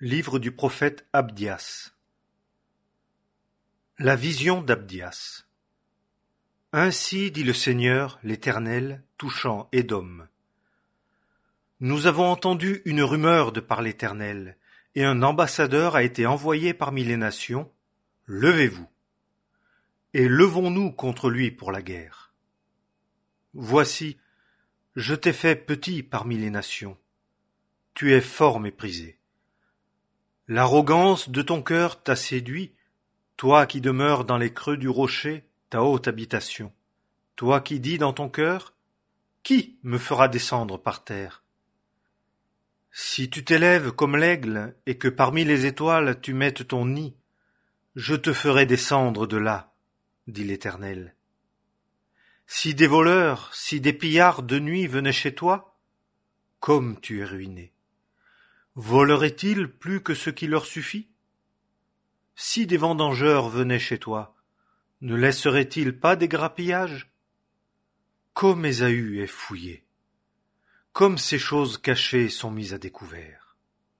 Livre du prophète Abdias. La vision d'Abdias. Ainsi dit le Seigneur, l'Éternel, touchant Édom. Nous avons entendu une rumeur de par l'Éternel, et un ambassadeur a été envoyé parmi les nations. Levez-vous, et levons-nous contre lui pour la guerre. Voici, je t'ai fait petit parmi les nations. Tu es fort méprisé. L'arrogance de ton cœur t'a séduit, toi qui demeures dans les creux du rocher, ta haute habitation. Toi qui dis dans ton cœur, qui me fera descendre par terre? Si tu t'élèves comme l'aigle et que parmi les étoiles tu mettes ton nid, je te ferai descendre de là, dit l'Éternel. Si des voleurs, si des pillards de nuit venaient chez toi, comme tu es ruiné. Voleraient-ils plus que ce qui leur suffit? Si des vendangeurs venaient chez toi, ne laisseraient-ils pas des grappillages? Comme Ésaü est fouillé, comme ces choses cachées sont mises à découvert.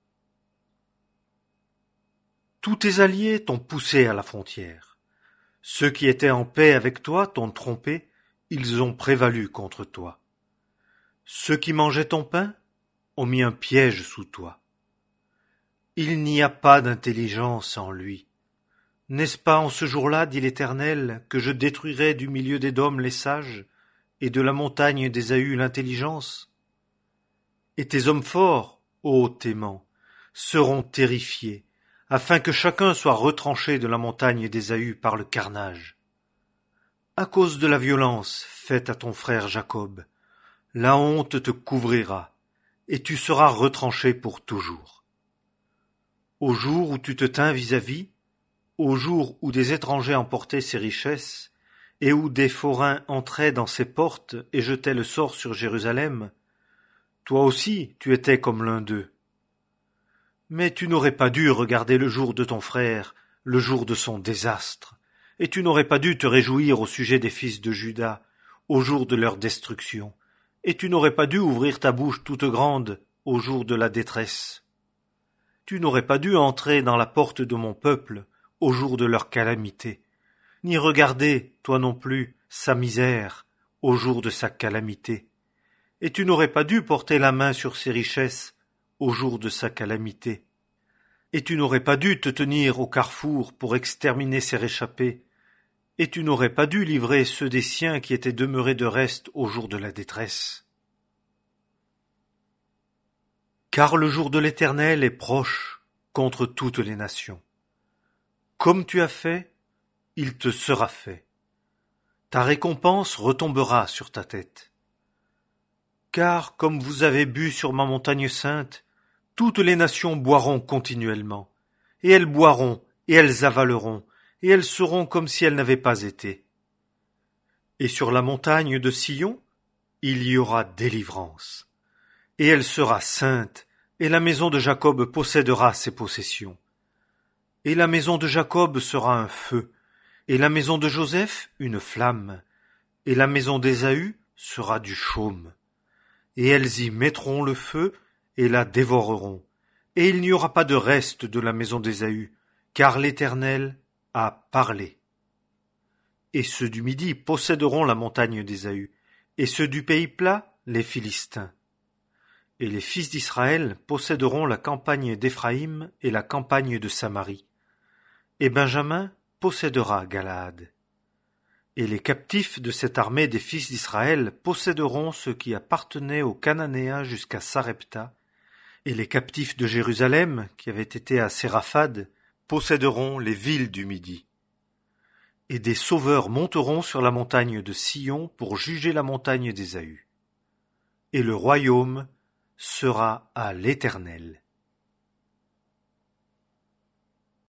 Tous tes alliés t'ont poussé à la frontière. Ceux qui étaient en paix avec toi t'ont trompé, ils ont prévalu contre toi. Ceux qui mangeaient ton pain ont mis un piège sous toi. Il n'y a pas d'intelligence en lui. N'est-ce pas en ce jour-là, dit l'Éternel, que je détruirai du milieu d'Édom les sages, et de la montagne d'Ésaü l'intelligence? Et tes hommes forts, ô Téman, seront terrifiés, afin que chacun soit retranché de la montagne d'Ésaü par le carnage. À cause de la violence faite à ton frère Jacob, la honte te couvrira, et tu seras retranché pour toujours. Au jour où tu te tins vis-à-vis, au jour où des étrangers emportaient ses richesses, et où des forains entraient dans ses portes et jetaient le sort sur Jérusalem, toi aussi tu étais comme l'un d'eux. Mais tu n'aurais pas dû regarder le jour de ton frère, le jour de son désastre, et tu n'aurais pas dû te réjouir au sujet des fils de Juda, au jour de leur destruction, et tu n'aurais pas dû ouvrir ta bouche toute grande au jour de la détresse. Tu n'aurais pas dû entrer dans la porte de mon peuple au jour de leur calamité, ni regarder, toi non plus, sa misère au jour de sa calamité. Et tu n'aurais pas dû porter la main sur ses richesses au jour de sa calamité. Et tu n'aurais pas dû te tenir au carrefour pour exterminer ses réchappés. Et tu n'aurais pas dû livrer ceux des siens qui étaient demeurés de reste au jour de la détresse. Car le jour de l'Éternel est proche contre toutes les nations. Comme tu as fait, il te sera fait. Ta récompense retombera sur ta tête. Car comme vous avez bu sur ma montagne sainte, toutes les nations boiront continuellement, et elles boiront, et elles avaleront, et elles seront comme si elles n'avaient pas été. Et sur la montagne de Sion, il y aura délivrance. Et elle sera sainte, et la maison de Jacob possédera ses possessions. Et la maison de Jacob sera un feu, et la maison de Joseph une flamme, et la maison d'Ésaü sera du chaume. Et elles y mettront le feu, et la dévoreront, et il n'y aura pas de reste de la maison d'Ésaü, car l'Éternel a parlé. Et ceux du Midi posséderont la montagne d'Ésaü, et ceux du pays plat les Philistins. Et les fils d'Israël posséderont la campagne d'Éphraïm et la campagne de Samarie. Et Benjamin possédera Galaad. Et les captifs de cette armée des fils d'Israël posséderont ce qui appartenait aux Cananéens jusqu'à Sarepta. Et les captifs de Jérusalem, qui avaient été à Séraphad, posséderont les villes du Midi. Et des sauveurs monteront sur la montagne de Sion pour juger la montagne d'Ésaü. Et le royaume sera à l'Éternel.